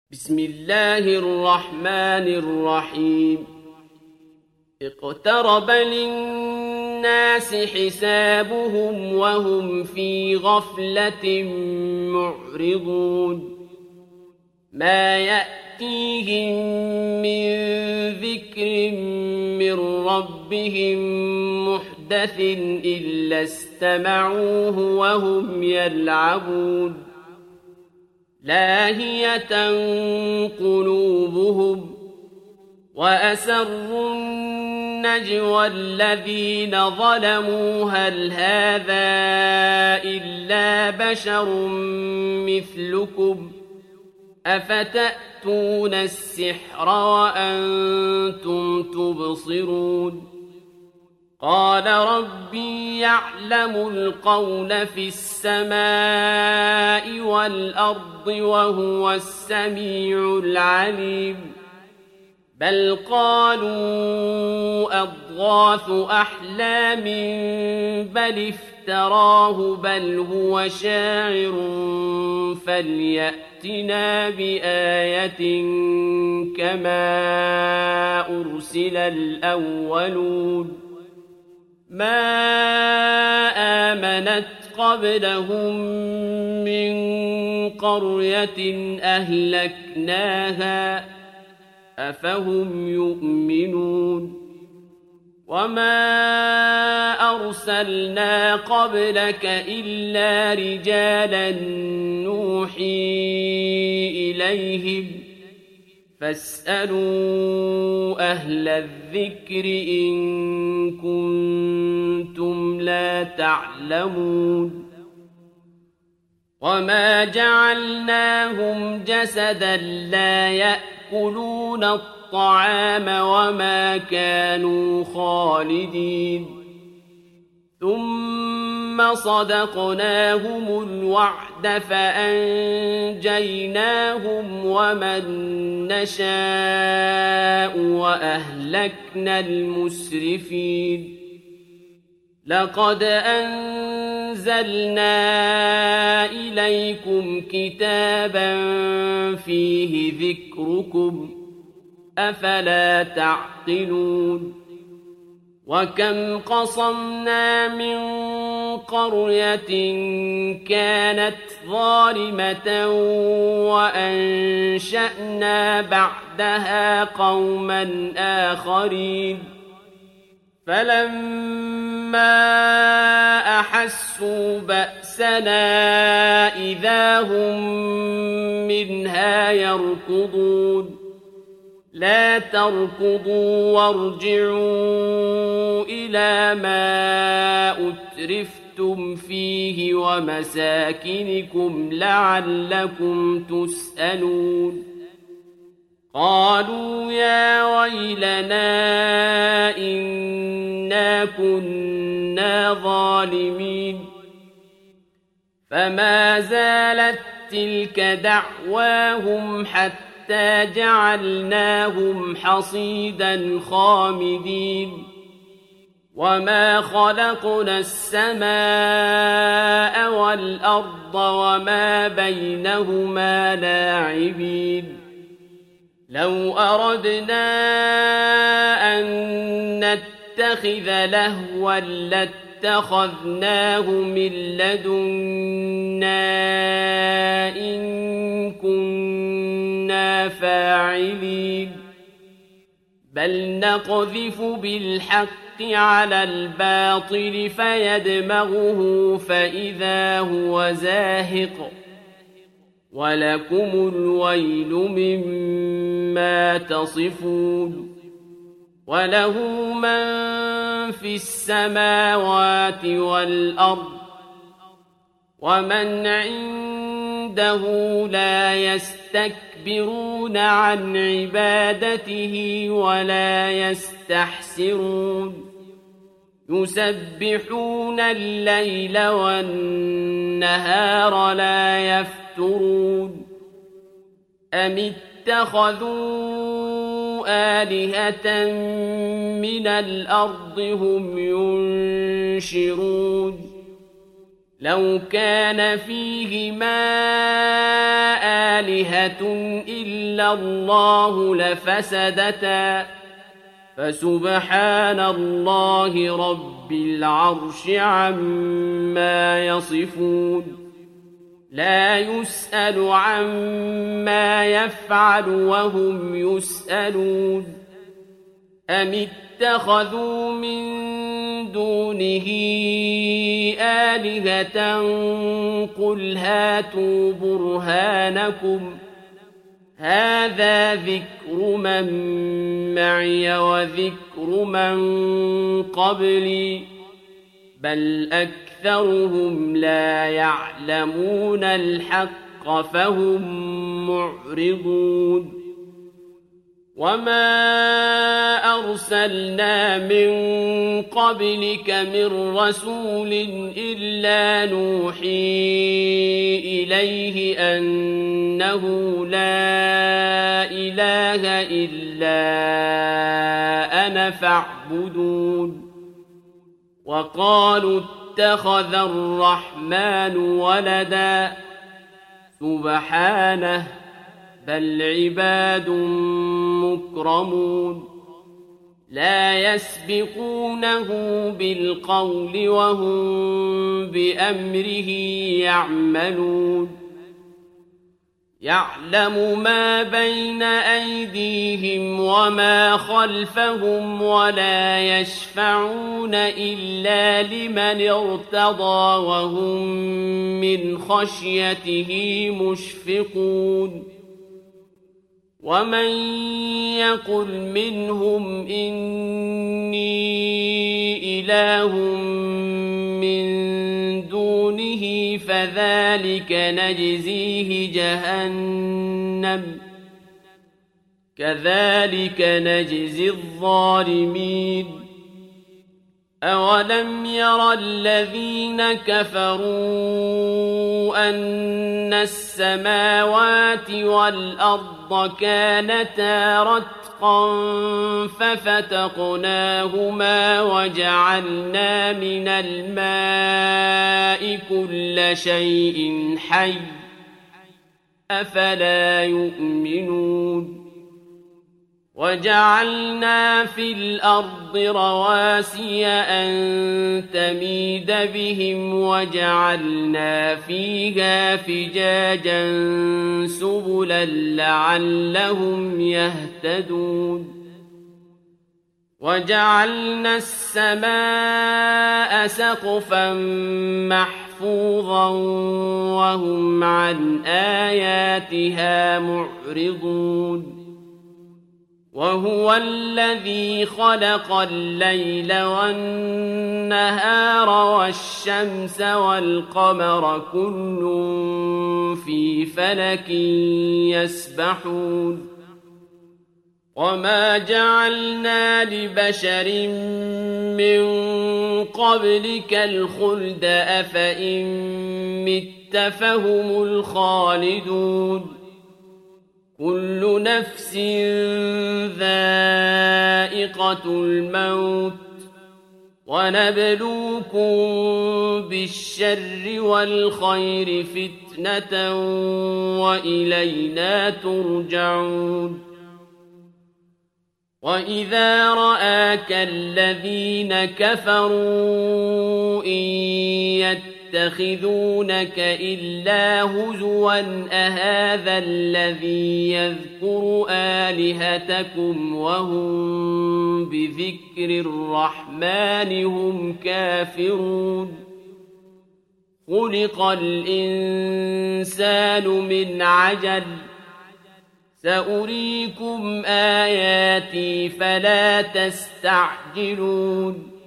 بسم الله الرحمن الرحيم اقترب للناس حسابهم وهم في غفلة معرضون ما يأتيهم من ذكر من ربهم محدث إلا استمعوه وهم يلعبون لاهية قلوبهم وأسروا النجوى الذين ظلموا هل هذا إلا بشر مثلكم أفتأتون السحر وأنتم تبصرون قال ربي يعلم القول في السماء والأرض وهو السميع العليم بل قالوا أضغاث أحلام بل افتراه بل هو شاعر فليأتنا بآية كما أرسل الأولون ما آمنت قبلهم من قرية أهلكناها أفهم يؤمنون وما أرسلنا قبلك إلا رجالا نوحي إليهم فاسألوا أهل الذكر إن كنتم لا تعلمون وما جعلناهم جسدا لا يأكلون الطعام وما كانوا خالدين ثم صدقناهم الوعد فأنجيناهم ومن نشاء وأهلكنا المسرفين لقد أنزلنا إليكم كتابا فيه ذكركم أفلا تعقلون وكم قصمنا من قرية كانت ظالمة وأنشأنا بعدها قوما آخرين فلما أحسوا بأسنا إذا هم منها يركضون لا تركضوا وارجعوا إلى ما أترفتم فيه ومساكنكم لعلكم تسألون قالوا يا ويلنا إنا كنا ظالمين فما زالت تلك دعواهم حتى جعلناهم حصيدا خامدين وما خلقنا السماء والأرض وما بينهما لاعبين لو أردنا أن نتخذ لهوا لاتخذناه من لدنا إن كنا فاعلين بل نقذف بالحق على الباطل فيدمغه فإذا هو زاهق ولكم الويل مما تصفون وله من في السماوات والأرض ومن عنده لا يستكبرون عن عبادته ولا يستحسرون يسبحون الليل والنهار لا يفترون أم اتخذوا آلهة من الأرض هم ينشرون لو كان فيهما آلهة إلا الله لفسدتا فسبحان الله رب العرش عما يصفون لا يسأل عما يفعل وهم يسألون أم اتخذوا من دونه آلهة قل هاتوا برهانكم هذا ذكر من معي وذكر من قبلي بل أكثرهم لا يعلمون الحق فهم معرضون وما أرسلنا من قبلك من رسول إلا نوحي إليه أنه لا إله إلا أنا فاعبدون وقالوا اتخذ الرحمن ولدا سبحانه بل عباد مكرمون لا يسبقونه بالقول وهم بأمره يعملون يعلم ما بين أيديهم وما خلفهم ولا يشفعون إلا لمن ارتضى وهم من خشيته مشفقون ومن يقل منهم إني إله من دونه فذلك نجزيه جهنم كذلك نجزي الظالمين أولم ير الذين كفروا أن السماوات والأرض كانتا رتقا ففتقناهما وجعلنا من الماء كل شيء حي أفلا يؤمنون وجعلنا في الأرض رواسي أن تميد بهم وجعلنا فيها فجاجا سبلا لعلهم يهتدون وجعلنا السماء سقفا محفوظا وهم عن آياتها معرضون وهو الذي خلق الليل والنهار والشمس والقمر كل في فلك يسبحون وما جعلنا لبشر من قبلك الخلد أفإن مت فهم الخالدون كل نفس ذائقة الموت ونبلوكم بالشر والخير فتنة وإلينا ترجعون وإذا رآك الذين كفروا إن يتخذونك إلا هزوا أهذا الذي يذكر آلهتكم وهم بذكر الرحمن هم كافرون خلق الإنسان من عجل سأريكم آياتي فلا تستعجلون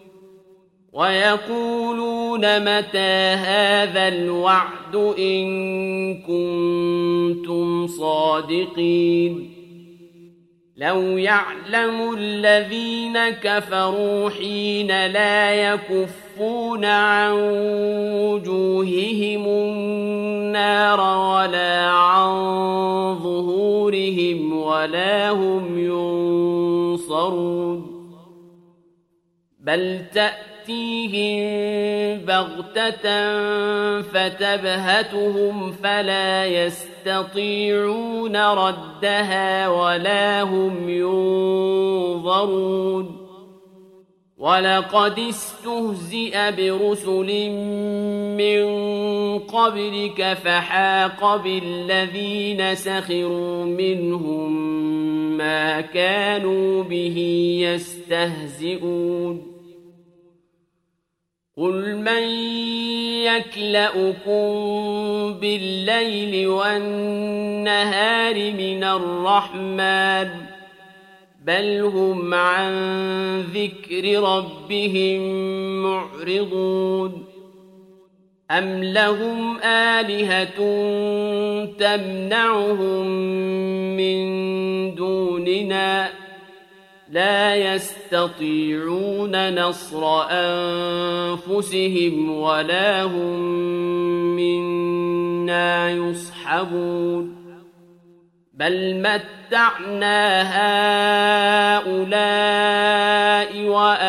ويقولون متى هذا الوعد إن كنتم صادقين لو يعلم الذين كفروا حين لا يكفون عن وجوههم النار ولا عن ظهورهم ولا هم ينصرون بل تأتي تأتيهم بغتة فتبهتهم فلا يستطيعون ردها ولا هم ينظرون ولقد استهزئ برسل من قبلك فحاق بالذين سخروا منهم ما كانوا به يستهزئون قل من يكلؤكم بالليل والنهار من الرحمن بل هم عن ذكر ربهم معرضون أم لهم آلهة تمنعهم من دوننا لا يستطيعون نصر أنفسهم ولا هم منا يصحبون بل متعنا هؤلاء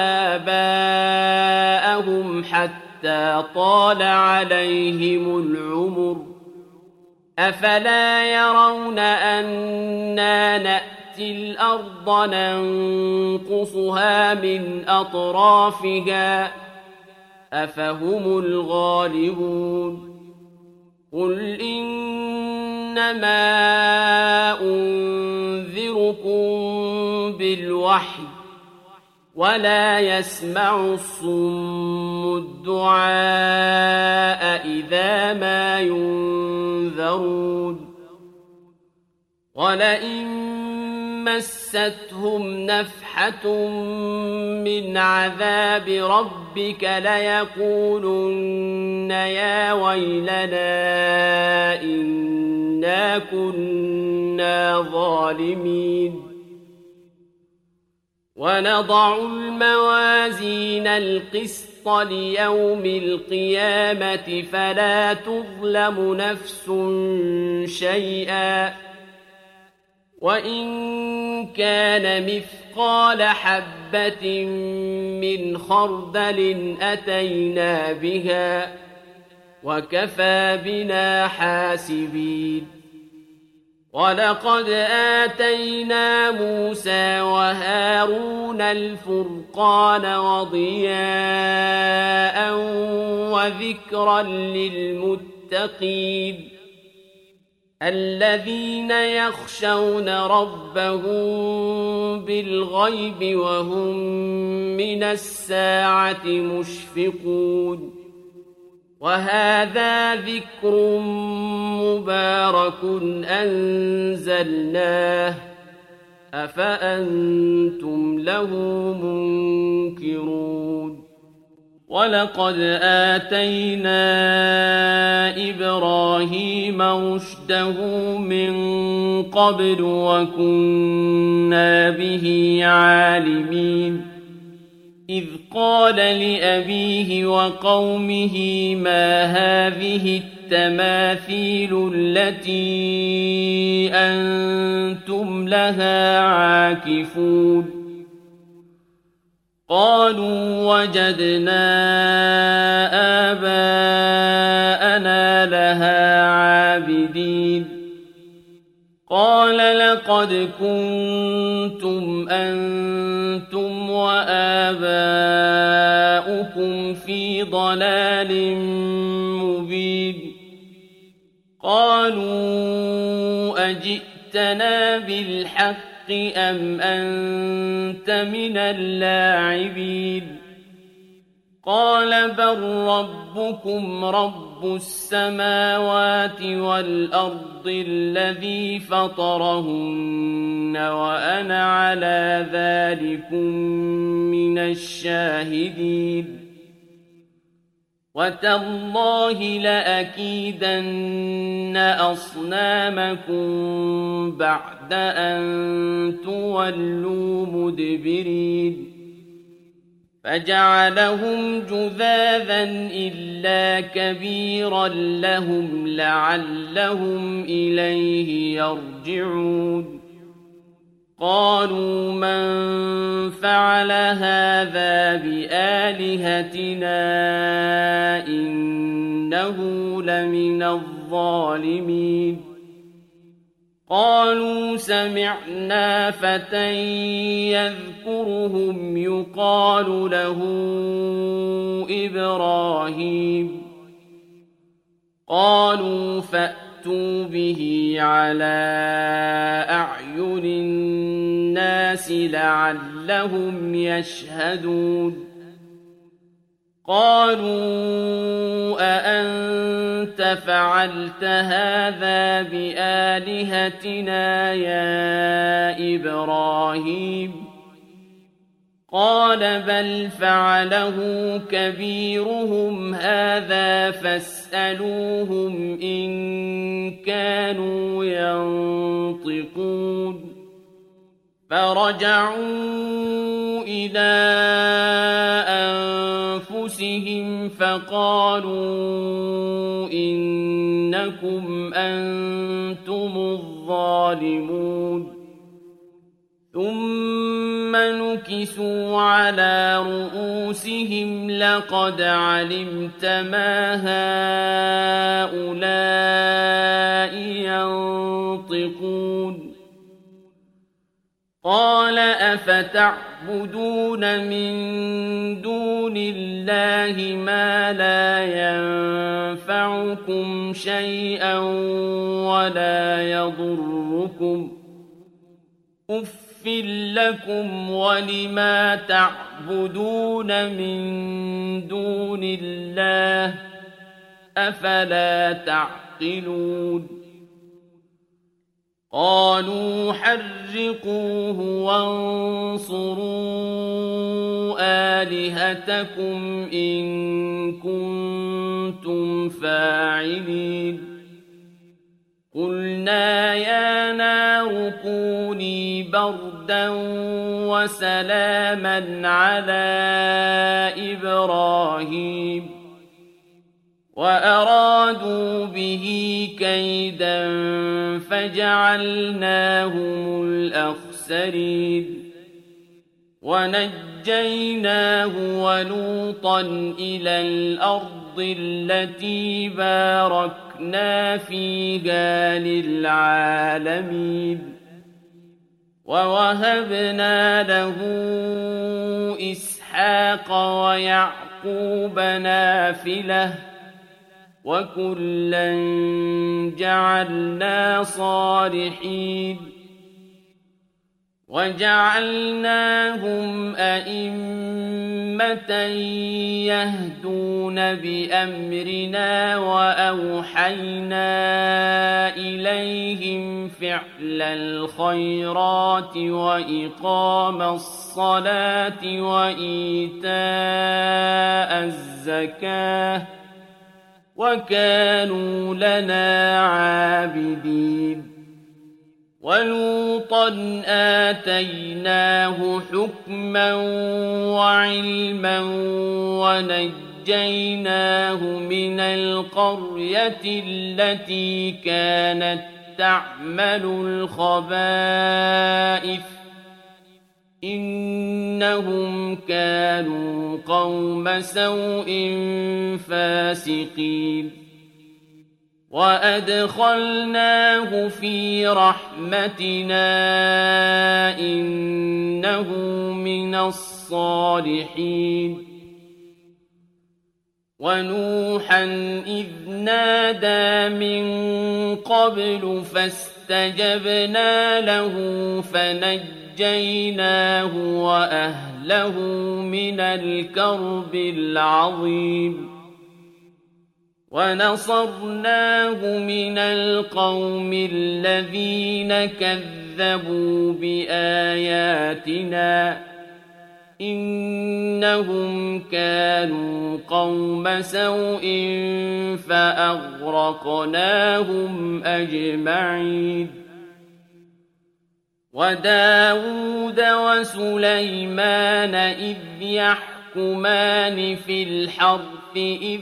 وآباءهم حتى طال عليهم العمر أفلا يرون أنا نأتي الأرض ننقصها من أطرافها أفهم الغالبون قل إنما أنذركم بالوحي ولا يسمع الصم الدعاء إذا ما ينذرون ولئن مستهم نفحة من عذاب ربك ليقولن يا ويلنا إنا كنا ظالمين ونضع الموازين القسط ليوم القيامة فلا تظلم نفس شيئا وإن كان مثقال حبة من خردل أتينا بها وكفى بنا حاسبين ولقد آتينا موسى وهارون الفرقان وضياء وذكرا للمتقين الذين يخشون ربهم بالغيب وهم من الساعة مشفقون وهذا ذكر مبارك أنزلناه أفأنتم له منكرون ولقد آتينا إبراهيم رشده من قبل وكنا به عالمين إذ قال لأبيه وقومه ما هذه التماثيل التي أنتم لها عاكفون قالوا وجدنا آباءنا لها عابدين قال لقد كنتم أنتم وآباؤكم في ضلال مبين قالوا أجئتنا بالحق أم أنت من اللاعبين قال بل ربكم رب السماوات والأرض الذي فطرهن وأنا على ذلكم من الشاهدين وتالله لأكيدن أصنامكم بعد أن تولوا مدبرين فجعلهم جذاذا إلا كبيرا لهم لعلهم إليه يرجعون قالوا من فعل هذا بآلهتنا إنه لمن الظالمين قالوا سمعنا فتى يذكرهم يقال له إبراهيم قالوا فأتوا به على أعين الناس لعلهم يشهدون قالوا أأنت فعلت هذا بآلهتنا يا إبراهيم قال بل فعله كبيرهم هذا فاسألوهم إن كانوا ينطقون فرجعوا إلى أنفسهم فقالوا إنكم أنتم الظالمون ثم نكسوا على رؤوسهم لقد علمت ما هؤلاء ينطقون قال أفتعبدون من دون الله ما لا ينفعكم شيئا ولا يضركم أُفٍّ لكم ولما تعبدون من دون الله أفلا تعقلون قالوا حرقوه وانصروا آلهتكم إن كنتم فاعلين قلنا يا نار كوني بردا وسلاما على إبراهيم وأرادوا به كيدا فجعلناهم الأخسرين ونجيناه ولوطا إلى الأرض التي باركنا فيها للعالمين ووهبنا له إسحاق ويعقوب نافلة وكلا جعلنا صالحين وجعلناهم أئمة يهدون بأمرنا وأوحينا إليهم فعل الخيرات وإقام الصلاة وإيتاء الزكاة وكانوا لنا عابدين ولوطا آتيناه حكما وعلما ونجيناه من القرية التي كانت تعمل الخبائث إنهم كانوا قوم سوء فاسقين وأدخلناه في رحمتنا إنه من الصالحين ونوحا إذ نادى من قبل فاستجبنا له فنجيناه وأهله من الكرب العظيم ونصرناه من القوم الذين كذبوا بآياتنا إنهم كانوا قوم سوء فأغرقناهم أجمعين وداود وسليمان إذ يحكمان في الحرث إذ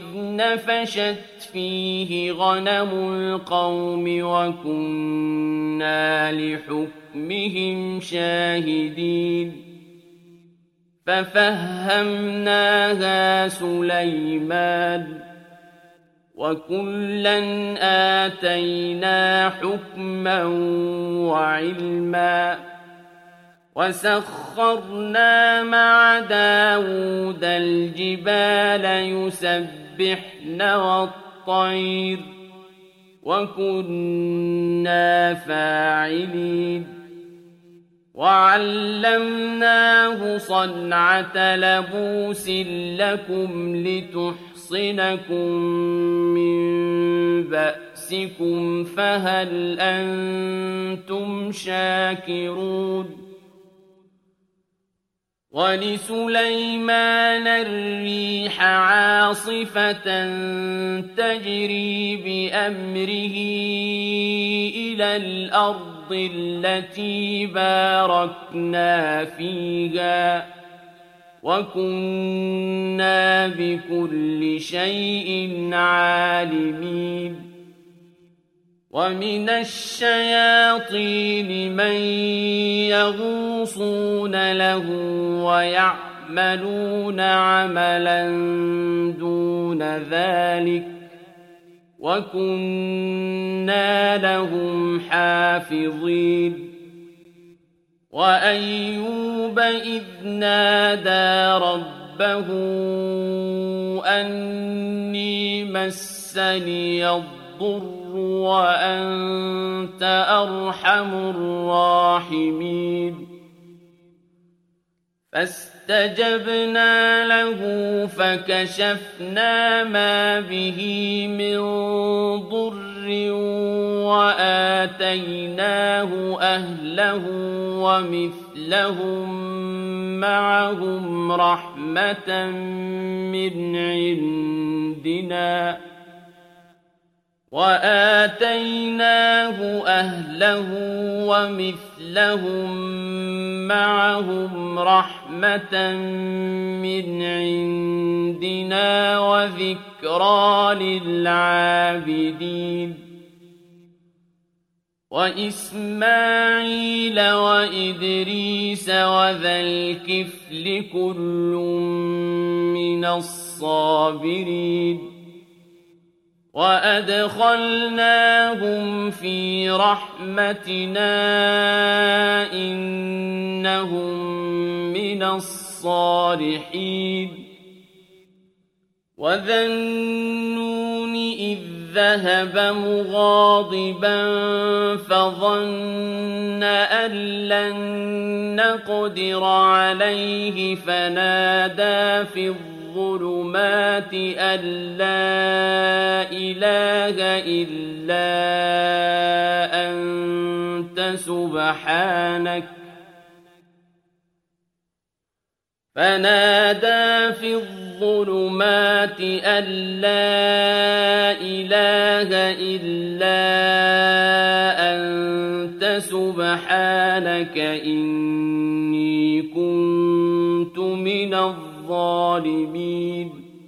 نفشت فيه غنم القوم وكنا لحكمهم شاهدين ففهمناها سليمان وكلا آتينا حكما وعلما وسخرنا مع داود الجبال يسبحن والطير وكنا فاعلين وعلمناه صنعة لبوس لكم لتحصنكم من بأسكم فهل أنتم شاكرون ولسليمان الريح عاصفة تجري بأمره إلى الأرض التي باركنا فيها وكنا بكل شيء عالمين ومن الشياطين من يغوصون له ويعملون عملا دون ذلك وكنا لهم حافظين وأيوب إذ نادى ربه أني مسني الضر وأنت أرحم الراحمين فاستجبنا له فكشفنا ما به من ضر وآتيناه أهله ومثلهم معهم رحمة من عندنا وآتيناه أهله ومثلهم معهم رحمة من عندنا وذكرى للعابدين وإسماعيل وإدريس وذا الكفل كل من الصابرين وأدخلناهم في رحمتنا إنهم من الصالحين وذا النون إذ ذهب مغاضبا فظن أن لن نقدر عليه فنادى في الظلمات أن لا إله إلا أنت سبحانك أن لا إله إلا أنت سبحانك إني كنت من الظالمين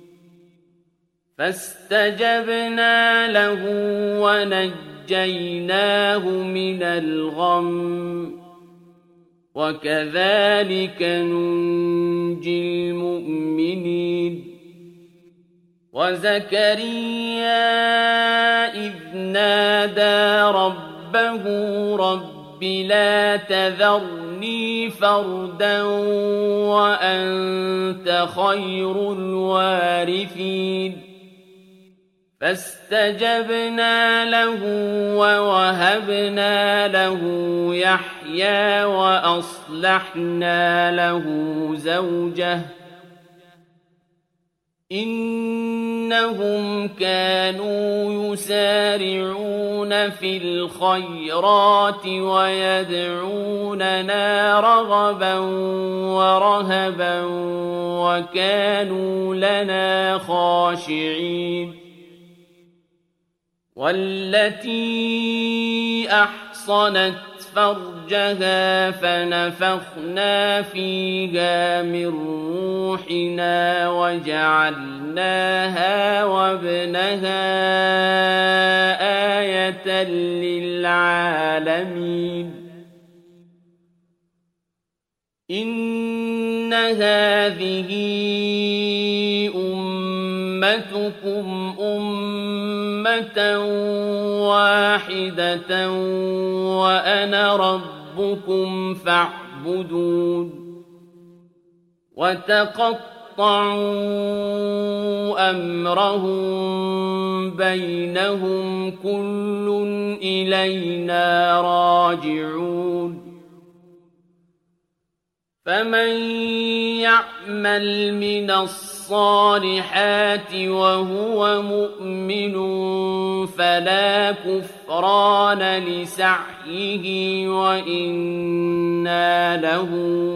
فاستجبنا له ونجيناه من الغم وكذلك ننجي المؤمنين وزكريا إذ نادى ربه رب لا تذرني فردا وأنت خير الوارثين فاستجبنا له ووهبنا له يحيى وأصلحنا له زوجه إنهم كانوا يسارعون في الخيرات ويدعوننا رغبا ورهبا وكانوا لنا خاشعين والتي أحصنت فرجها فنفخنا فيها من روحنا وجعلناها وابنها آية للعالمين إن هذه أمتكم أمة واحدة وأنا ربكم فاعبدون وتقطعوا أمرهم بينهم كل إلينا راجعون فمن يعمل من الصالحات وهو مؤمن فلا كفران لسعيه وإنا له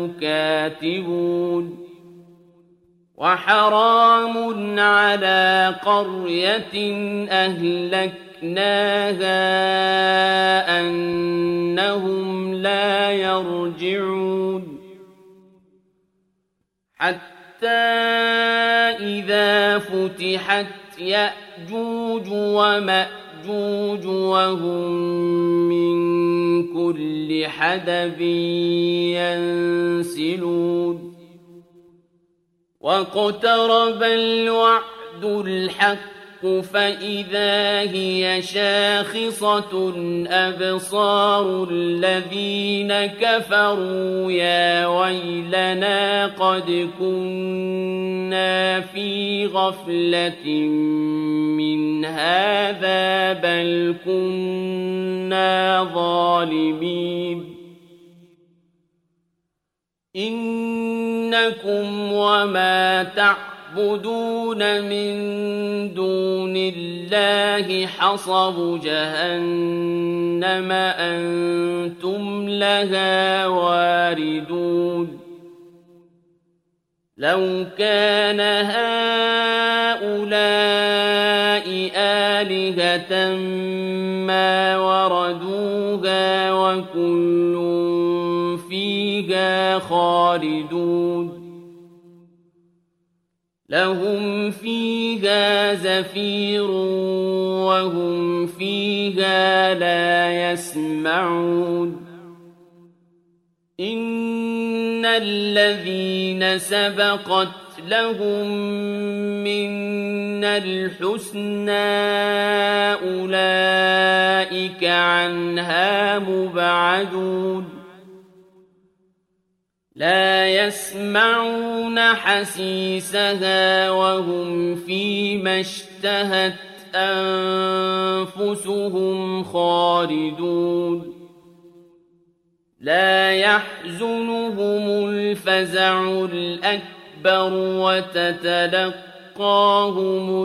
كاتبون وحرام على قرية أهلكناها أنهم لا يرجعون حتى إذا فتحت يأجوج ومأجوج وهم من كل حدب ينسلون واقترب الوعد الحق فإذا هي شاخصة أبصار الذين كفروا يا ويلنا قد كنا في غفلة من هذا بل كنا ظالمين إنكم وما تعبدون من دون الله حصب جهنم أنتم لها واردون لو كان هؤلاء آلهة ما وردوها وكل فيها خالدون لهم فيها زفير وهم فيها لا يسمعون إن الذين سبقت لهم منا الحسنى أولئك عنها مبعدون لا يسمعون حسيسها وهم فيما اشتهت أنفسهم خالدون لا يحزنهم الفزع الأكبر وتتلقاهم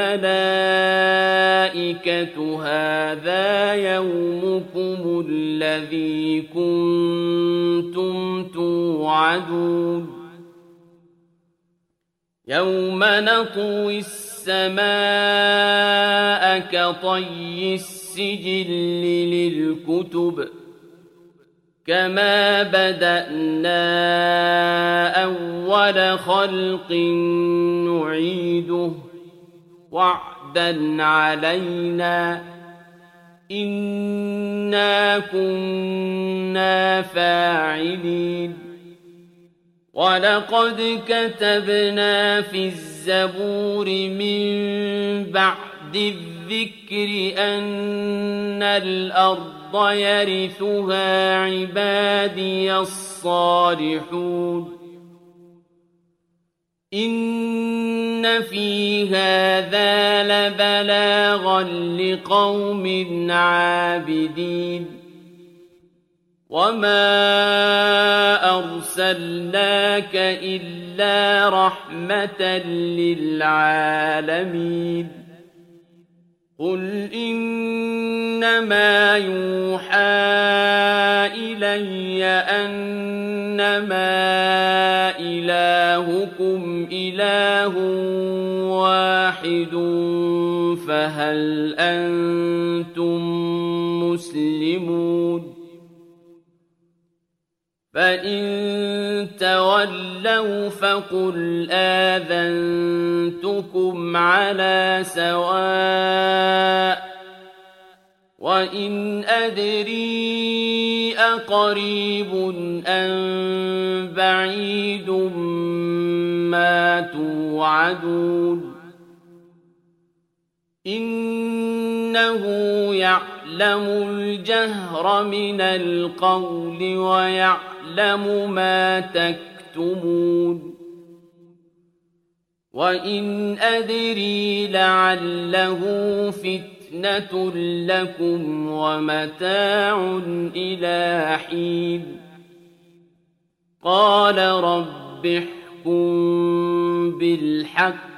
الملائكة هذا يومكم الذي كنتم توعدون يوم نطوي السماء كطي السجل للكتب كما بدأنا أول خلق نعيده وعدا علينا إنا كنا فاعلين ولقد كتبنا في الزبور من بعد الذكر أن الأرض يرثها عبادي الصالحون إن في هذا لبلاغا لقوم عابدين وما أرسلناك إلا رحمة للعالمين قل إنما يوحى إلي أنما إلهكم إله واحد فهل أنتم مسلمون فإن تولوا فقل آذنتكم على سواء وإن أدري أقريب أم بعيد ما توعدون إنه يعلم الجهر من القول ويعلم ما تكتمون وإن أدري لعله فتنة لكم ومتاع إلى حين قال رب احكم بالحق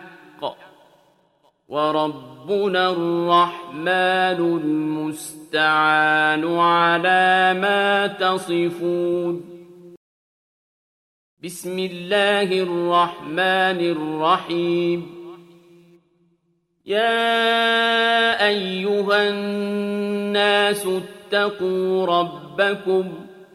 وربنا الرحمن المستعان على ما تصفون بسم الله الرحمن الرحيم يا أيها الناس اتقوا ربكم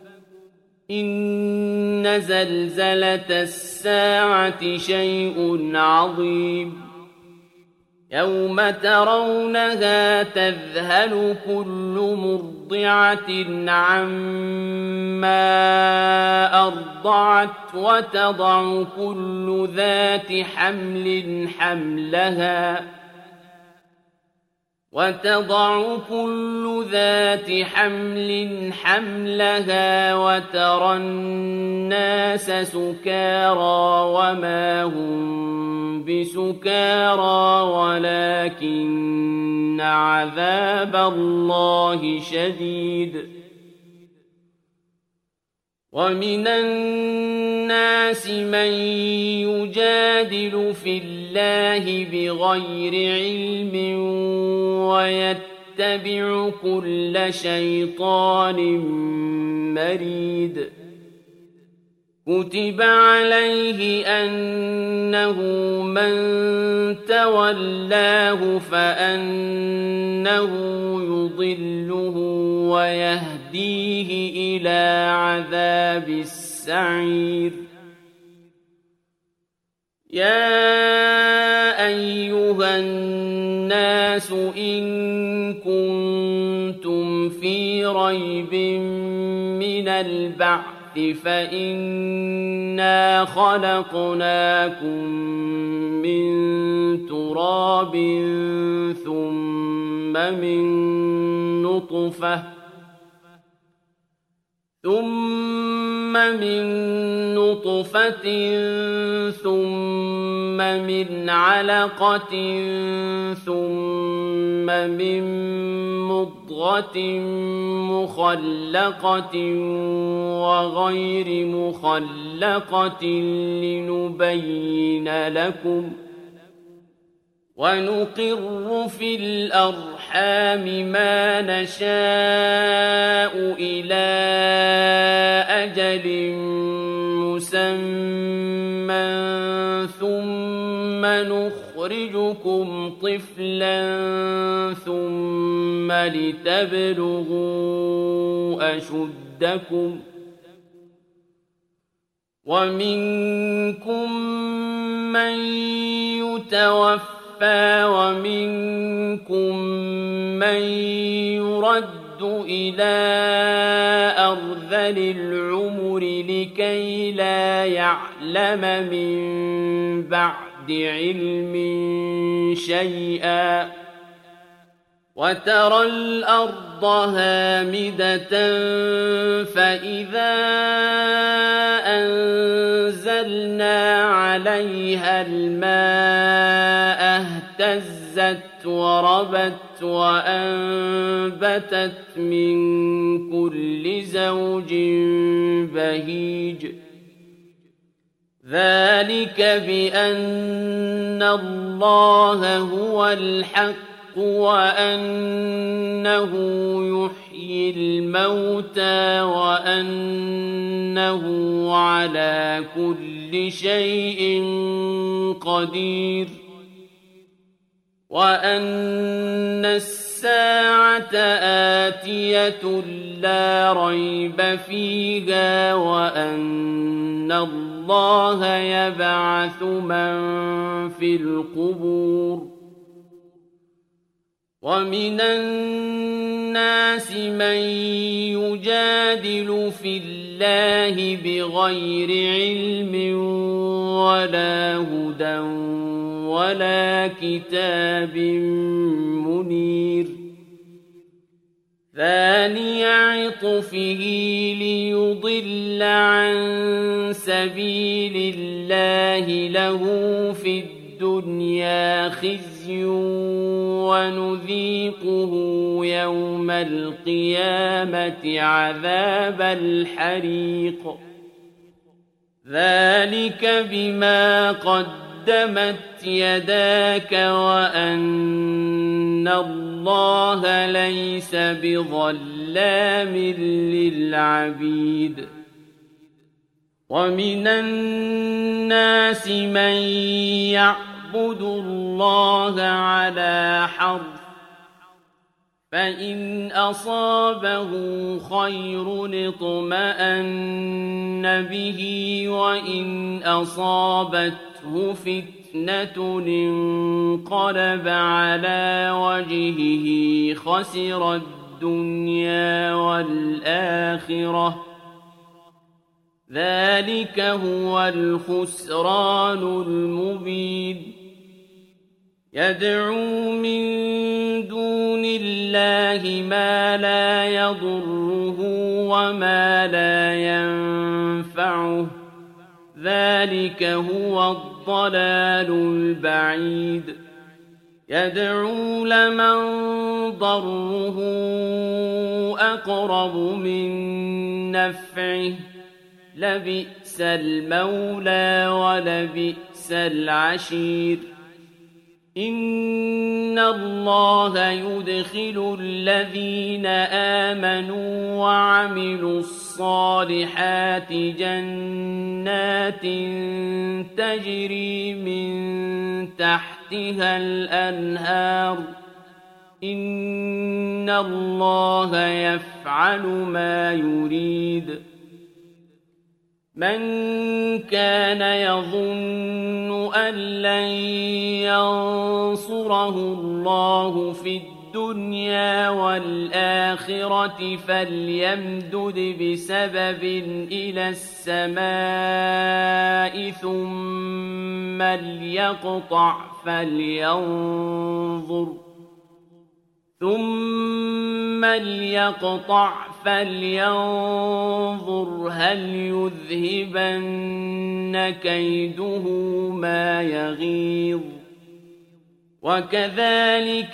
إن زلزلة الساعة شيء عظيم يوم ترونها تذهل كل مرضعة عما أرضعت وتضع كل ذات حمل حملها وترى الناس سكارى وما هم بسكارى ولكن عذاب الله شديد ومن الناس من يجادل في الله بغير علم ويتبع كل شيطان مريد كتب عليه أنه من تولاه فأنه يضله ويهديه إلى عذاب السعير يا أيها الناس إن كنتم في ريب من البعث فإنا خلقناكم من تراب ثم من نطفة ثم من علقة ثم من مضغة مخلقة وغير مخلقة لنبين لكم ونقر في الأرحام ما نشاء إلى أجل مسمى ثم نخرجكم طفلا ثم لتبلغوا أشدكم ومنكم من يتوفى ومنكم من يرد إلى أرذل العمر لكي لا يعلم من بعد علم شيئا وترى الأرض هامدة فإذا أنزلنا عليها الماء اهتزت وربت وأنبتت من كل زوج بهيج ذلك بأن الله هو الحق وأنه يحيي الموتى وأنه على كل شيء قدير وأن الساعة آتية لا ريب فيها وأن الله يبعث من في القبور ومن الناس من يجادل في الله بغير علم ولا هدى ولا كتاب منير ثاني عطفه ليضل عن سبيل الله له في الدنيا خزي ونذيقه يوم القيامة عذاب الحريق ذلك بما قدمت يداك وأن الله ليس بظلام للعبيد ومن الناس من يعبد الله على حرف فإن أصابه خير اطمأن به وإن أصابته فتنة انقلب على وجهه خسر الدنيا والآخرة ذلك هو الخسران المبين يدعو من دون الله ما لا يضره وما لا ينفعه ذلك هو الضلال البعيد يدعو لمن ضره أقرب من نفعه لبئس المولى ولبئس العشير إن الله يدخل الذين آمنوا وعملوا الصالحات جنات تجري من تحتها الأنهار إن الله يفعل ما يريد من كان يظن أن لن ينصره الله في الدنيا والآخرة فليمدد بسبب إلى السماء ثم ليقطع فلينظر هل يذهبن كيده ما يغيظ وكذلك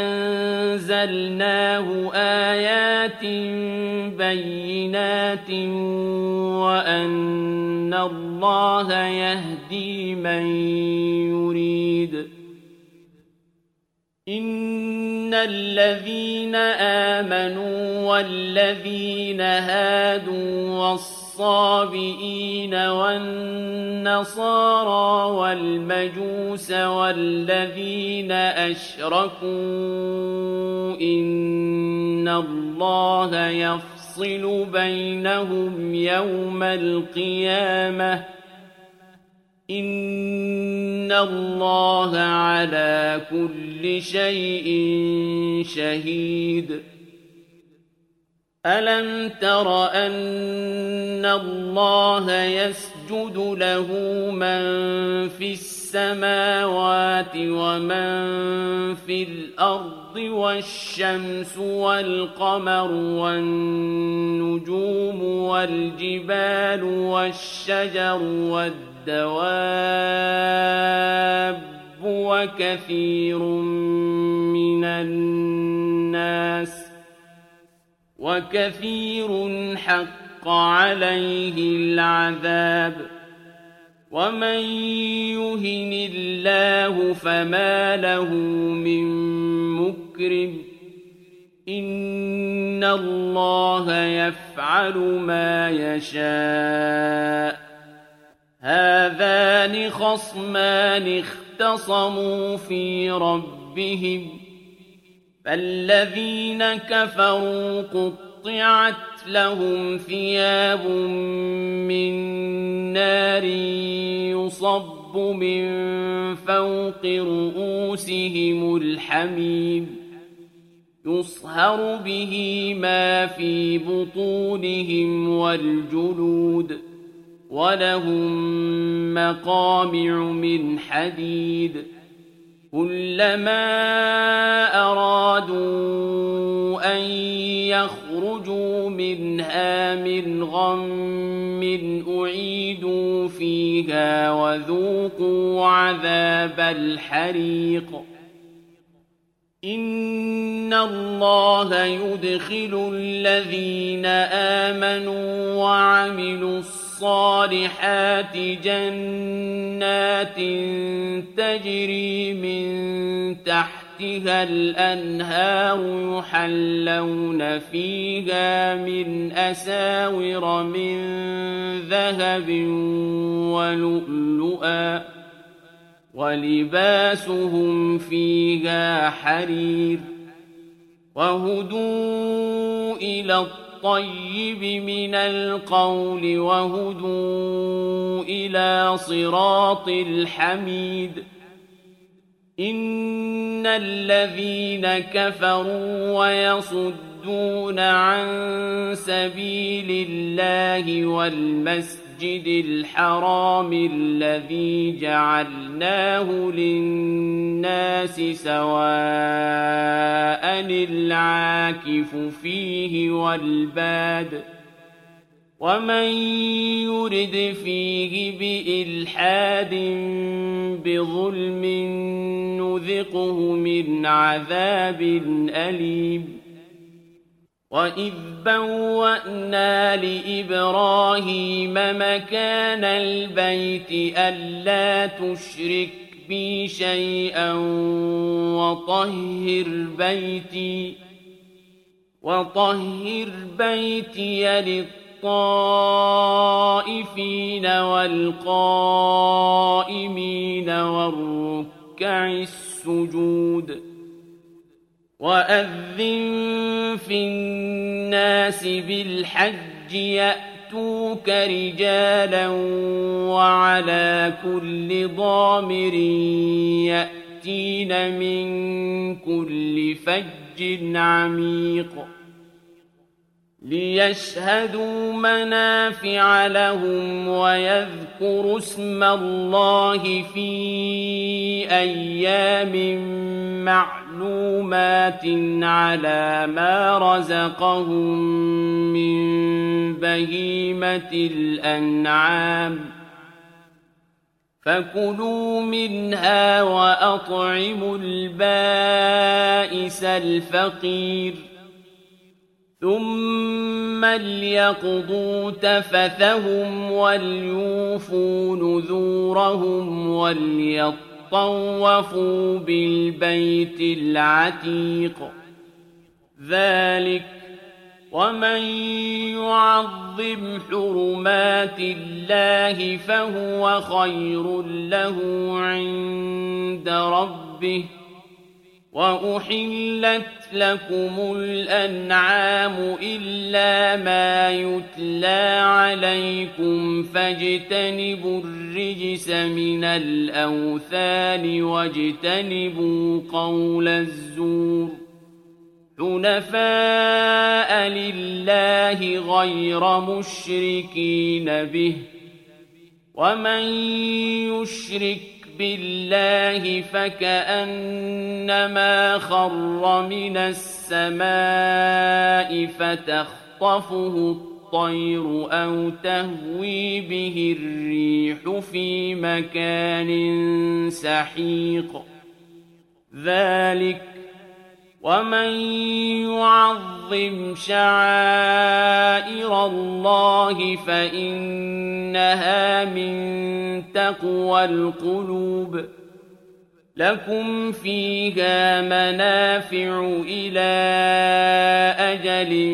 أنزلناه آيات بينات وأن الله يهدي من يريد إن الذين آمنوا والذين هادوا والصابئين والنصارى والمجوس والذين أشركوا إن الله يفصل بينهم يوم القيامة إن الله على كل شيء شهيد ألم تر أن الله يسجد له من في السماوات ومن في الأرض والشمس والقمر والنجوم والجبال والشجر والدواب وكثير حق عليه العذاب ومن يهن الله فما له من مكرم إن الله يفعل ما يشاء هذان خصمان اختصموا في ربهم فالذين كفروا قطعت لهم ثياب من نار يصب من فوق رؤوسهم الحميم يصهر به ما في بطونهم والجلود ولهم مقامع من حديد كلما أرادوا أن يخرجوا منها من غم أعيدوا فيها وذوقوا عذاب الحريق إن الله يدخل الذين آمنوا وعملوا الصالحات جنات تجري من تحتها الأنهار يحلون فيها من أساور من ذهب ولؤلؤا ولباسهم فيها حرير وهدوا إلى الطيب من القول وهدوا إلى صراط الحميد إن الذين كفروا ويصدون عن سبيل الله والمسجد الحرام الذي جعلناه للناس سواء العاكف فيه والباد ومن يرد فيه بإلحاد بظلم نذقه من عذاب أليم وإذ بوأنا لإبراهيم مكان البيت ألا تشرك بي شيئا وطهر بيتي للطائفين والقائمين والركع السجود وأذن في الناس بالحج يأتوك رجالا وعلى كل ضامر يأتين من كل فج عميق ليشهدوا منافع لهم ويذكروا اسم الله في أيام معلومات على ما رزقهم من بهيمة الأنعام فكلوا منها وأطعموا البائس الفقير ثم ليقضوا تفثهم وليوفوا نذورهم وليطوفوا بالبيت العتيق ذلك ومن يعظم حرمات الله فهو خير له عند ربه وأحلت لكم الأنعام إلا ما يتلى عليكم فاجتنبوا الرجس من الأوثان واجتنبوا قول الزور حنفاء لله غير مشركين به ومن يشرك بالله فكأنما خر من السماء فتخطفه الطير أو تهوي به الريح في مكان سحيق ذلك ومن يعظم شعائر الله فإنها من تقوى القلوب لكم فيها منافع إلى أجل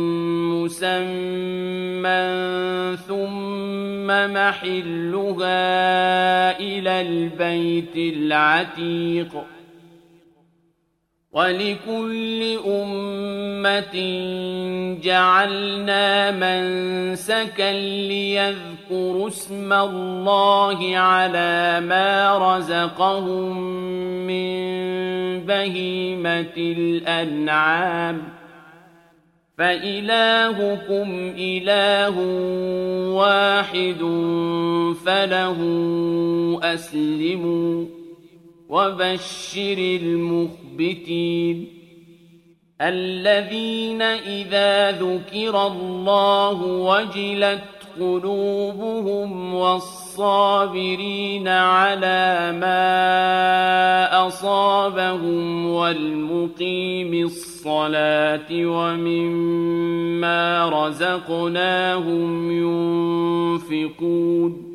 مسمى ثم محلها إلى البيت العتيق وَلِكُلِّ أُمَّةٍ جَعَلْنَا مَنسَكًا لِيَذْكُرُوا اسْمَ اللَّهِ عَلَىٰ مَا رَزَقَهُم مِّن بَهِيمَةِ الْأَنْعَامِ ۖ فَإِلَٰهُكُمْ إِلَٰهٌ وَاحِدٌ فَلَهُ أَسْلِمُوا ۗ وَبَشِّرِ الْمُخْبِتِينَ الَّذِينَ إِذَا ذُكِرَ اللَّهُ وَجِلَتْ قُلُوبُهُمْ وَالصَّابِرِينَ عَلَىٰ مَا أَصَابَهُمْ وَالْمُقِيمِي الصَّلَاةِ وَمِمَّا رَزَقْنَاهُمْ يُنفِقُونَ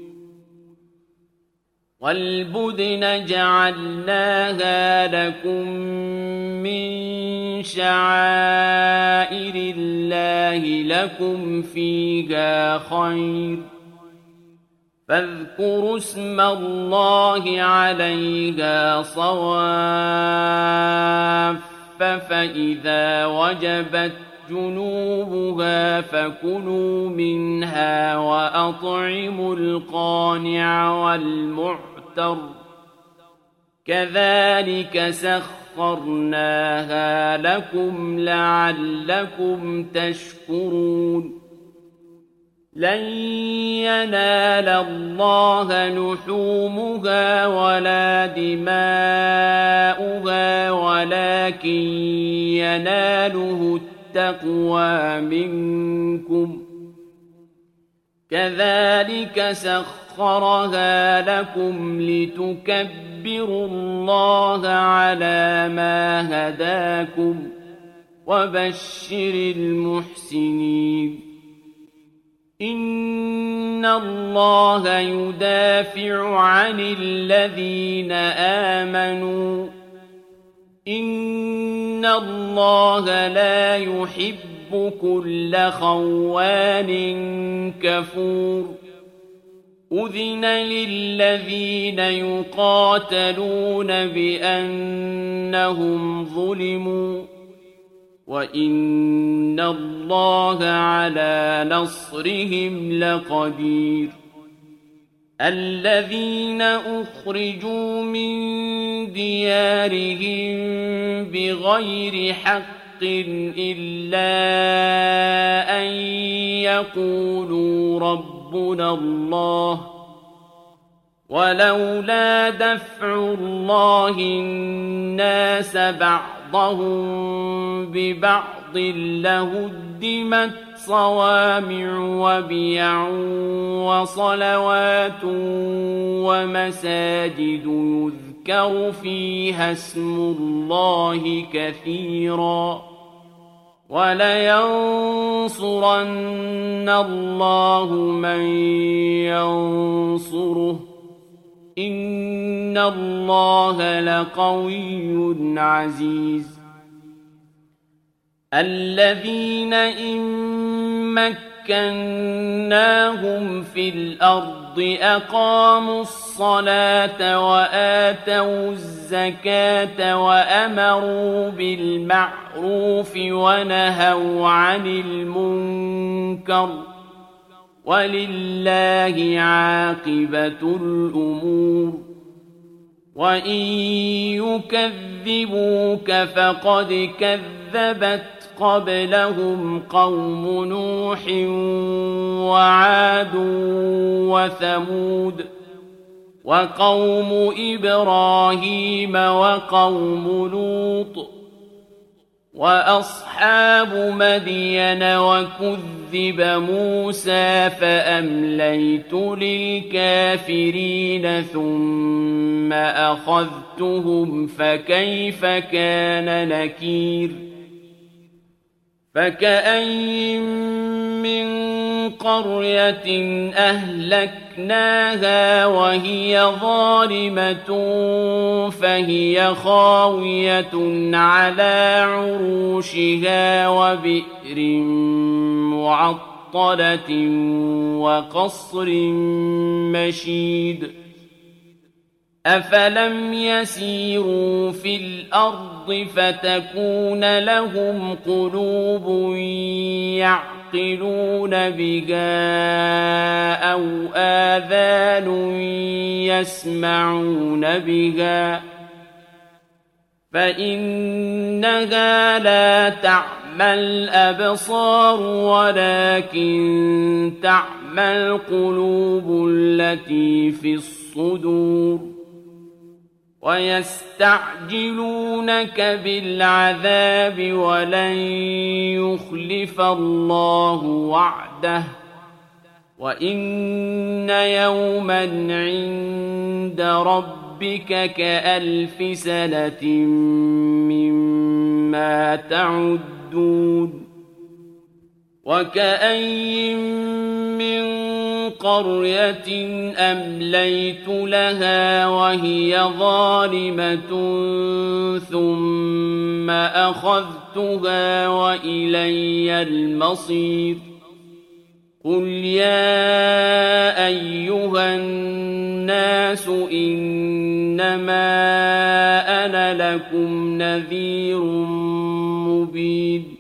وَالْبُدْنَ جَعَلْنَاهَا لَكُم مِّن شَعَائِرِ اللَّهِ لَكُمْ فِيهَا خَيْرٌ ۖ فاذكروا اسم الله عليها صواف فإذا وجبت جنوبها فكلوا منها وأطعموا القانع والمعتر كذلك سخرناها لكم لعلكم تشكرون لن ينال الله لحومها ولا دماؤها ولكن يناله التقوى منكم كذلك سخرها لكم لتكبروا الله على ما هداكم وبشر المحسنين إن الله يدافع عن الذين آمنوا إن الله لا يحب كل خوان كفور أذن للذين يقاتلون بأنهم ظلموا وَإِنَّ اللَّهَ عَلَىٰ نَصْرِهِمْ لَقَدِيرٌ الَّذِينَ أُخْرِجُوا مِن دِيَارِهِم بِغَيْرِ حَقٍّ إِلَّا أَن يَقُولُوا رَبُّنَا اللَّهُ وَلَوْلَا دَفْعُ اللَّهِ النَّاسَ بعضهم ببعض لهدمت صوامع وبيع وصلوات ومساجد يذكر فيها اسم الله كثيرا ولينصرن الله من ينصره إن الله لقوي عزيز الذين إن مكناهم في الأرض أقاموا الصلاة وآتوا الزكاة وأمروا بالمعروف ونهوا عن المنكر ولله عاقبة الأمور وإن يكذبوك فقد كذبت قبلهم قوم نوح وعاد وثمود وقوم إبراهيم وقوم لوط وأصحاب مدين وكذب موسى فأمليت للكافرين ثم أخذتهم فكيف كان نكير فكأين من قرية أهلكناها وهي ظالمة فهي خاوية على عروشها وبئر معطلة وقصر مشيد أفلم يسيروا في الأرض فتكون لهم قلوب يعقلون بها أو آذان يسمعون بها فإنها لا تعمى الأبصار ولكن تعمى القلوب التي في الصدور ويستعجلونك بالعذاب ولن يخلف الله وعده وإن يوما عند ربك كألف سنة مما تعدون وكأين من قرية أمليت لها وهي ظالمة ثم أخذتها وإلي المصير قل يا أيها الناس إنما أنا لكم نذير مبين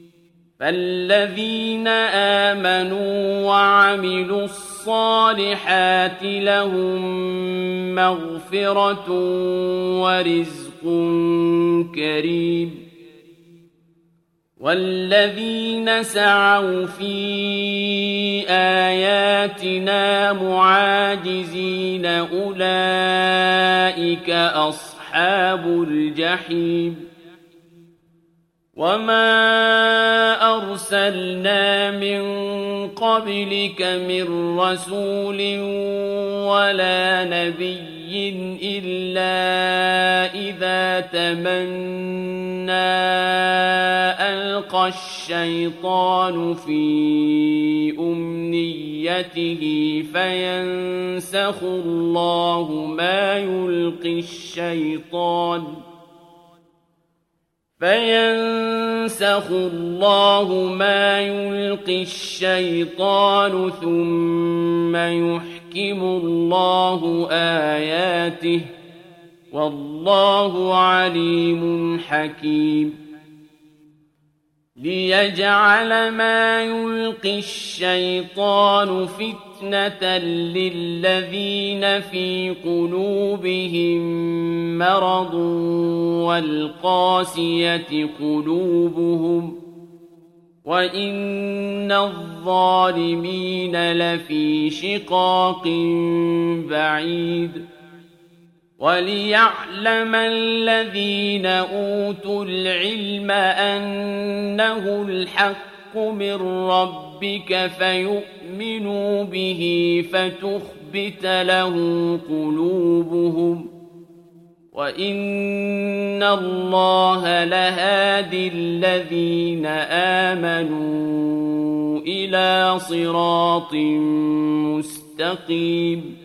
فالذين آمنوا وعملوا الصالحات لهم مغفرة ورزق كريم والذين سعوا في آياتنا معاجزين أولئك أصحاب الجحيم وما أرسلنا من قبلك من رسول ولا نبي إلا إذا تمنى ألقى الشيطان في أمنيته فينسخ الله ما يلقي الشيطان ثم يحكم الله آياته والله عليم حكيم ليجعل ما يلقي الشيطان فتنة للذين في قلوبهم مرض والقاسية قلوبهم وإن الظالمين لفي شقاق بعيد وليعلم الذين أوتوا العلم أنه الحق من ربك فيؤمنوا به فتخبت له قلوبهم وإن الله لهادي الذين آمنوا إلى صراط مستقيم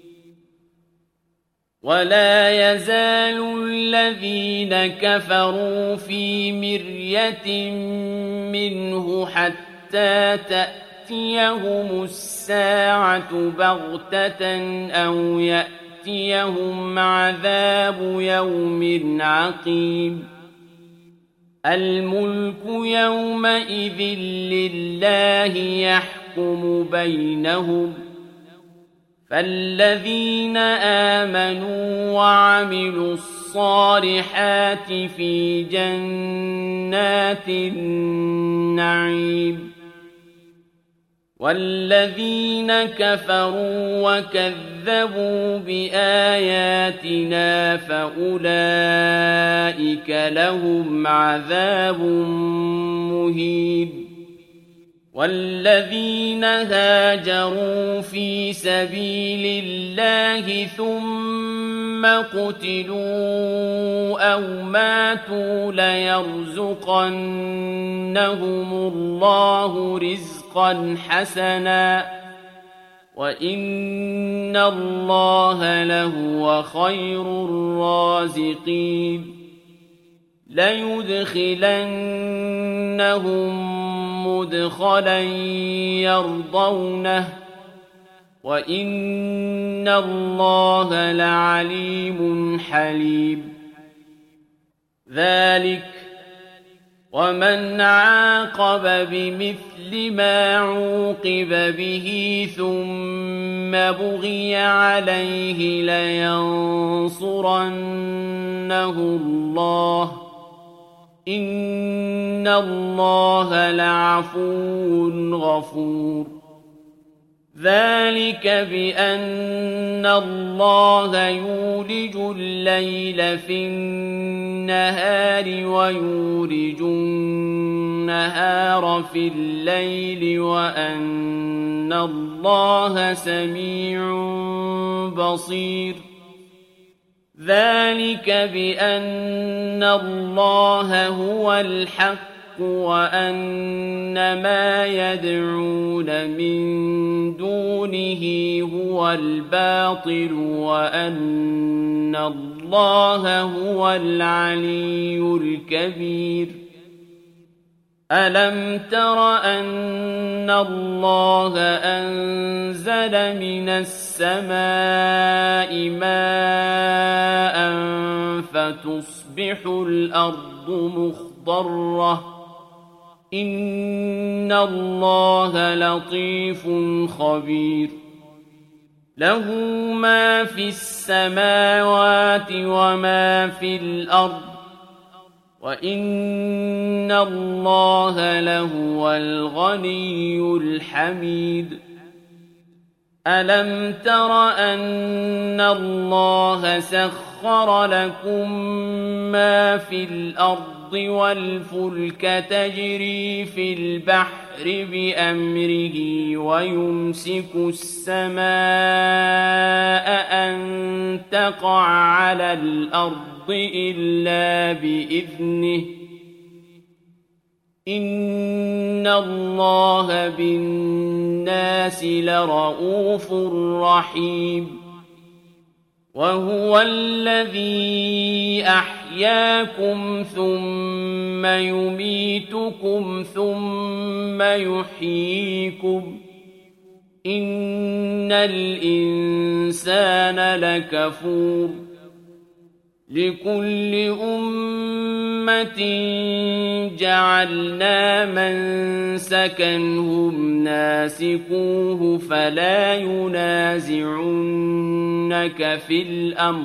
ولا يزال الذين كفروا في مرية منه حتى تأتيهم الساعة بغتة أو يأتيهم عذاب يوم عقيم الملك يومئذ لله يحكم بينهم فالذين آمنوا وعملوا الصالحات في جنات النعيم والذين كفروا وكذبوا بآياتنا فأولئك لهم عذاب مهين والذين هاجروا في سبيل الله ثم قتلوا أو ماتوا ليرزقنهم الله رزقا حسنا وإن الله لهو خير الرازقين ليدخلنهم مدخلا يرضونه وإن الله لعليم حليم ذلك ومن عاقب بمثل ما عوقب به ثم بغي عليه لينصرنه الله إن الله لعفو غفور ذلك بأن الله يولج الليل في النهار ويولج النهار في الليل وأن الله سميع بصير ذلك بأن الله هو الحق وأن ما يدعون من دونه هو الباطل وأن الله هو العلي الكبير ألم تر أن الله أنزل من السماء ماء فتصبح الأرض مخضرة إن الله لطيف خبير له ما في السماوات وما في الأرض وإن الله لهو الغني الحميد ألم تر أن الله سخر لكم ما في الأرض والفلك تجري في البحر بأمره ويمسك السماء أن تقع على الأرض إلا بإذنه إن الله بالناس لرءوف رحيم وهو الذي أحياكم ثم يميتكم ثم يحييكم إن الإنسان لكفور لكل أمة جعلنا منسكا هم ناسكوه فلا ينازعنك في الأمر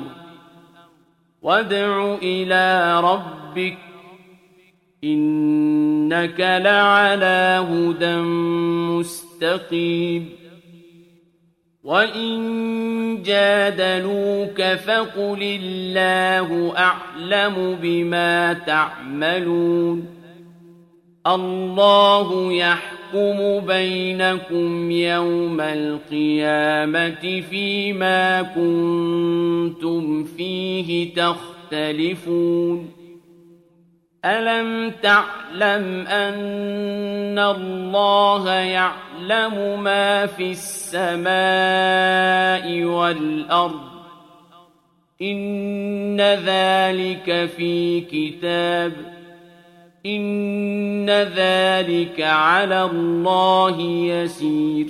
وادع إلى ربك إنك لعلى هدى مستقيم وإن جادلوك فقل الله أعلم بما تعملون الله يحكم بينكم يوم القيامة فيما كنتم فيه تختلفون ألم تعلم أن الله يعلم ما في السماء والأرض إن ذلك في كتاب إن ذلك على الله يسير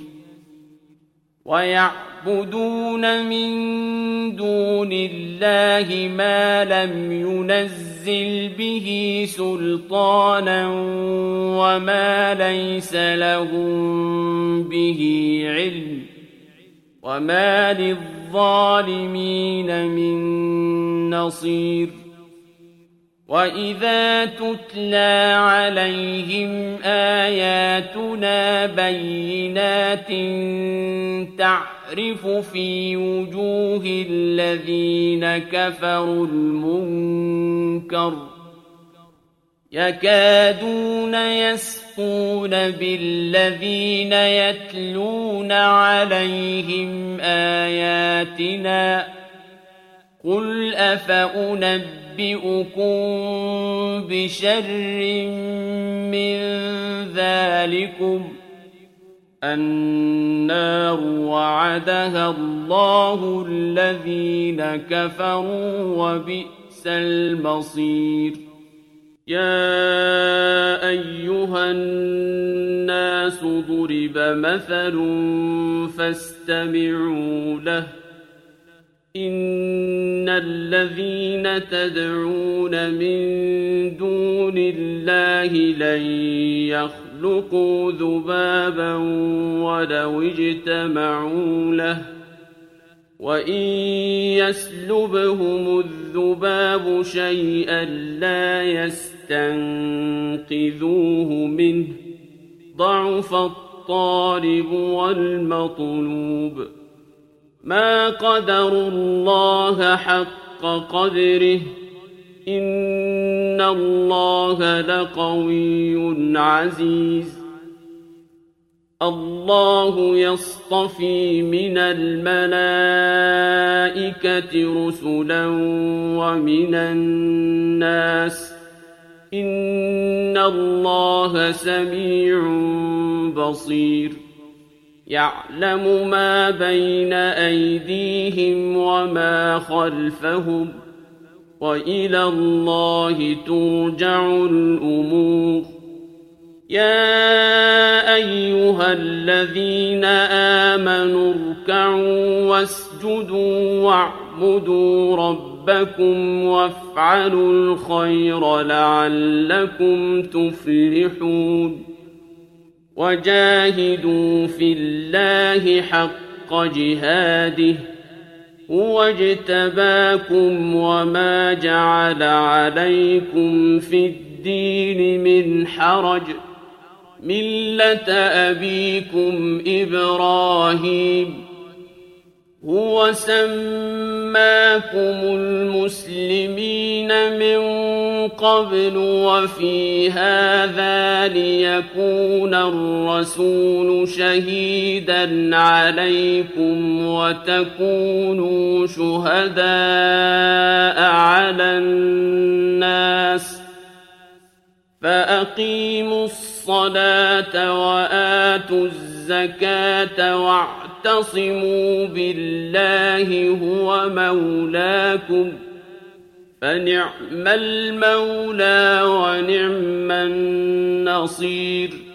ويعبدون من دون الله ما لم ينزل به سلطانا وما ليس لهم به علم وما للظالمين من نصير وإذا تتلى عليهم آياتنا بينات تعرف في وجوه الذين كفروا المنكر يكادون يسقون بالذين يتلون عليهم آياتنا قل أفأنبئكم بشر من ذلكم النار وعدها الله الذين كفروا وبئس المصير يا أيها الناس ضرب مثل فاستمعوا له إن الذين تدعون من دون الله لن يخلقوا ذبابا ولو اجتمعوا له وإن يسلبهم الذباب شيئا لا يستنقذوه منه ضعف الطالب والمطلوب ما قدروا الله حق قدره إن الله لقوي عزيز الله يصطفي من الملائكة رسلا ومن الناس إن الله سميع بصير يعلم ما بين أيديهم وما خلفهم وإلى الله ترجع الأمور يا أيها الذين آمنوا اركعوا واسجدوا واعبدوا ربكم وافعلوا الخير لعلكم تفلحون وجاهدوا في الله حق جهاده هو اجتباكم وما جعل عليكم في الدين من حرج ملة أبيكم إبراهيم هو سماكم المسلمين من قبل وفي هذا ليكون الرسول شهيدا عليكم وتكونوا شهداء على الناس فأقيموا الصلاة وآتوا الزكاة واعتصموا بالله هو مولاكم فنعم المولى ونعم النصير